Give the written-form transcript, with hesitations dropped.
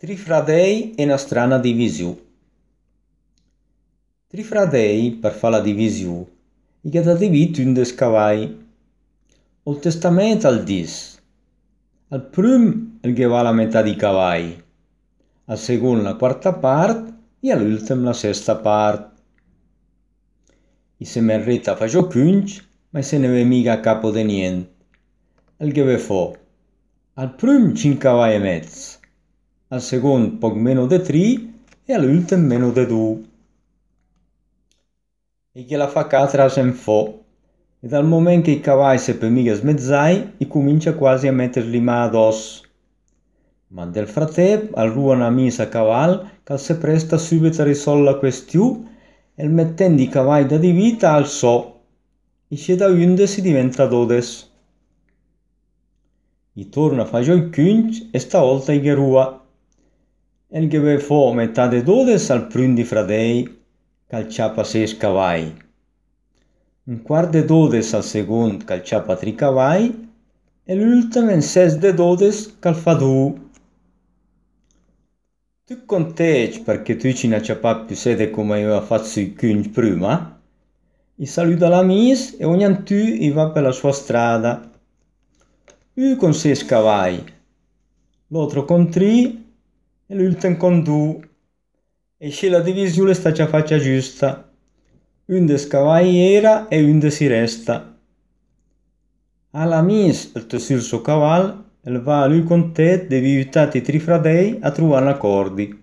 Tri fradei e una strana divisione. Tri fradei, per fare la divisione, gli ha diviso un des cavai. Il testamento al dis. Al prim il che va la metà di cavai, al secondo la quarta parte e all'ultimo la sesta parte. I se merretta fa giochunci, ma se ne ve mica a capo di niente. Il che ve fa al prim 5 cavai e mezzo, al secondo poco meno di 3 e all'ultimo meno di 2. E che la fa catra sen fo. E dal momento che i cavalli se per mica smezzai, e comincia quasi a metterli mano addosso. Ma del frattempo, al rua una misa a cavallo, che si presta subito a risolvere la questione, e mettendo i cavalli da divita alzò. E se da 11 si diventa 12. E torna a fare il cunci e stavolta i rua. E il che ve fa metà di 12 al primo di fradei, calciapa 6 cavalli. Un quarto de 12 al secondo che ciapa 3 cavalli e l'ultimo in 6 de 12 che fa 2. Tu contenti perché tu ci ne ciapa più sede come aveva fatto i cugni prima? I saluta l'amico e ogni tu va per la sua strada. Uno con 6 cavalli, l'altro con 3 e l'ultimo con 2. E se la divisione sta già faccia giusta. Un des cavalli era e un si resta. Alla mis il tessul suo cavallo e va a lui con te devi aiutare i tre fradei a trovare accordi.